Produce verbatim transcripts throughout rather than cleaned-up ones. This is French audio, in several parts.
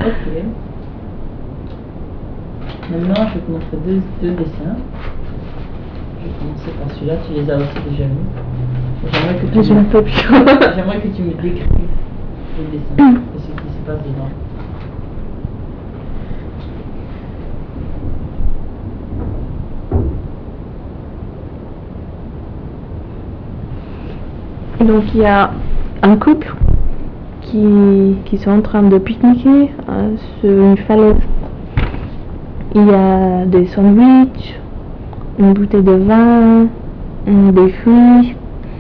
Ok. Maintenant, je vais te montrer deux, deux dessins. Je vais commencer par celui-là, tu les as aussi déjà vus. J'aimerais que tu, me... J'aimerais que tu me décrives les dessins et ce qui se passe dedans. Donc il y a un couple qui, qui sont en train de pique-niquer euh, sur une falaise. Il y a des sandwichs, une bouteille de vin, des fruits.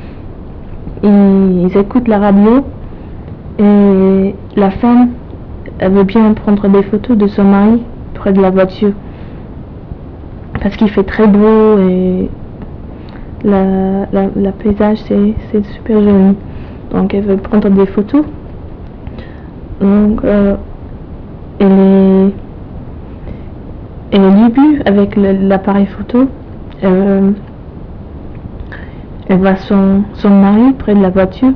Ils, ils écoutent la radio et la femme, elle veut bien prendre des photos de son mari près de la voiture parce qu'il fait très beau et la, la, la paysage c'est super joli. Donc elle veut prendre des photos. Donc euh, elle est et au début avec l'appareil photo, euh, elle voit son, son mari près de la voiture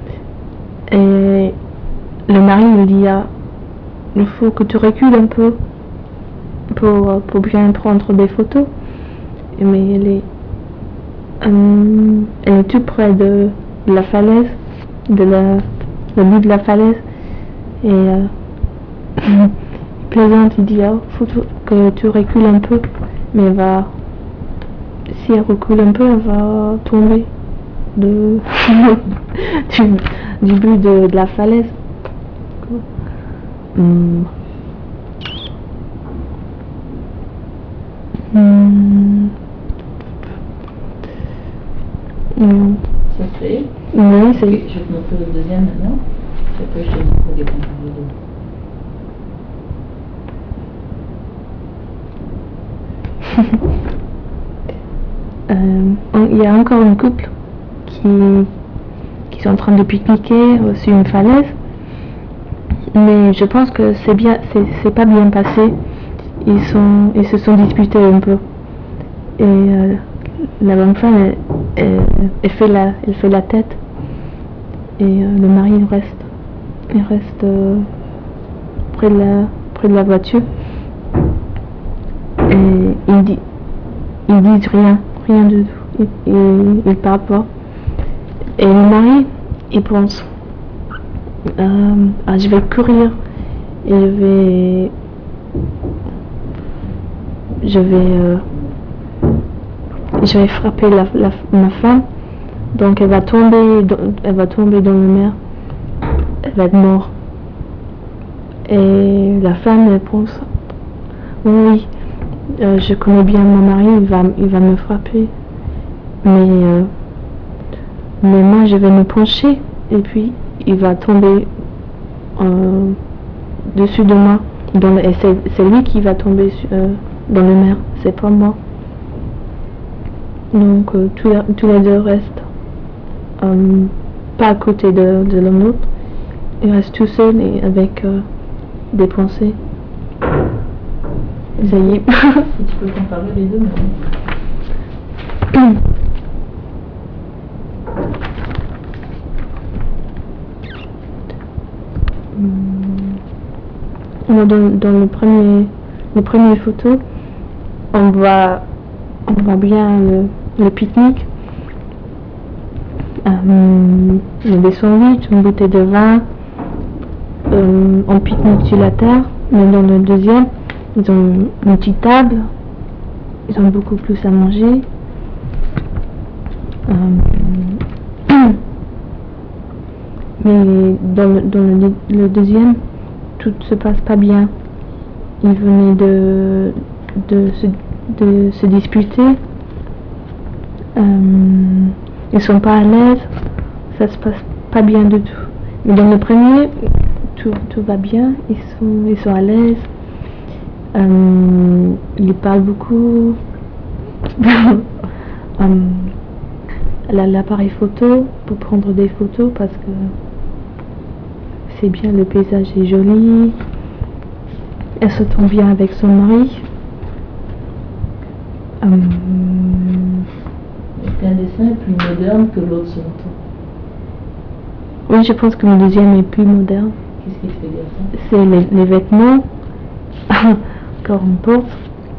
et le mari lui dit ah, il faut que tu recules un peu pour, pour bien prendre des photos. Mais elle est, euh, elle est tout près de, de la falaise, de la, le bout de la falaise et euh, il plaisante, il dit oh, faut que tu recules un peu, mais elle va, si elle recule un peu, elle va tomber de, du, du bout de, de la falaise. Hmm. Hmm. Hmm. Ça c'est. Oui, c'est. Okay, je vais te montrer le deuxième maintenant. Après je te montre les comparer les deux. euh, il y a encore un couple qui, qui sont en train de pique-niquer sur une falaise, mais je pense que c'est bien, c'est pas bien passé. Ils, sont, ils se sont disputés un peu. Et euh, la bonne femme, elle, elle, elle, fait la, elle fait la tête. Et euh, le mari, il reste, il reste euh, près, de la, près de la voiture. Et il dit, ils disent rien, rien du tout. Ils, ils, ils parlent pas. Et le mari, il pense, euh, ah, je vais courir et je vais, je vais, euh, je vais frapper la, la, ma femme. Donc elle va tomber, elle va tomber dans la mer. Elle va être morte. Et la femme, elle pense, oui, euh, je connais bien mon mari, il va, il va me frapper. Mais, euh, mais moi, je vais me pencher et puis il va tomber euh, dessus de moi. Et c'est lui qui va tomber euh, dans la mer, c'est pas moi. Donc euh, tous, tous les deux restent euh, pas à côté de, de l'un l'autre. Ils restent tout seuls et avec euh, des pensées. Ça y est. Si tu peux comparer les deux maintenant. Dans, dans le premier, les premières photos, on voit, on voit bien le, le pique-nique. Euh, il y a des sandwichs, une bouteille de vin, euh, on pique-nique sur la terre. Mais dans le deuxième, ils ont une petite table, ils ont beaucoup plus à manger. Euh, mais dans, le, dans le, le deuxième, tout se passe pas bien. Ils venaient de, de, se, de se disputer. Euh, ils sont pas à l'aise. Ça se passe pas bien du tout. Mais dans le premier, tout, tout va bien. Ils sont, ils sont à l'aise. Euh, ils parlent beaucoup. euh, L'appareil photo pour prendre des photos parce que c'est bien, le paysage est joli. Elle se tombe bien avec son mari. Euh... Est-ce qu'un dessin est plus moderne que l'autre selon toi? Oui, je pense que le deuxième est plus moderne. Qu'est-ce qui te fait dire ça? C'est les, les vêtements qu'on porte.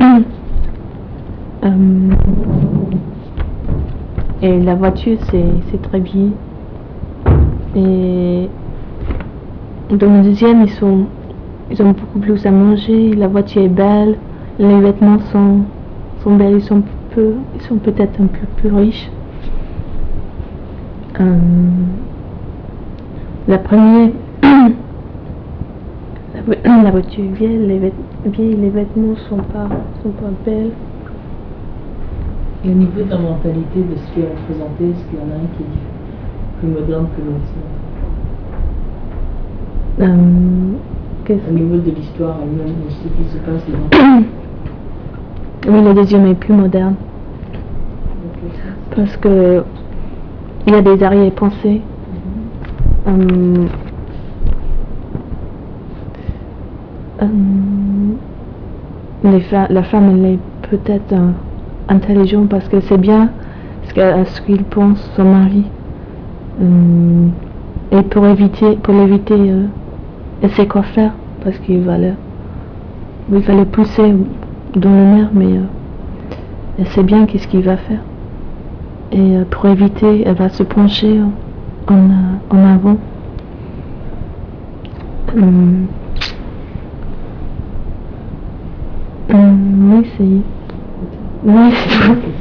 euh, et la voiture, c'est très bien. Et dans le deuxième, ils sont, ils ont beaucoup plus à manger. La voiture est belle. Les vêtements sont, sont belles. Ils sont peu, ils sont peut-être un peu plus riches. Euh, la première, la, la voiture est vieille, les, vêt, vieille, les vêtements sont pas, sont pas belles. Et au niveau de la mentalité de ce qui est représenté, est-ce qu'il y en a un qui est plus moderne que l'autre? Euh, au niveau de l'histoire elle-même, de ce qui se passe dedans? Oui, le deuxième est plus moderne. Parce que il y a des arrière-pensées. Mm-hmm. euh, euh, les fa la femme, elle est peut-être euh, intelligente parce qu'elle sait bien ce qu'il ce qu'il pense son mari. Euh, et pour éviter, pour l'éviter, euh, elle sait quoi faire parce qu'il va le, il va le pousser dans le mer, mais euh, elle sait bien qu'est-ce qu'il va faire. Et euh, pour éviter, elle va se pencher en, en, en avant. Hum. Hum, oui, c'est... Oui, c'est tout.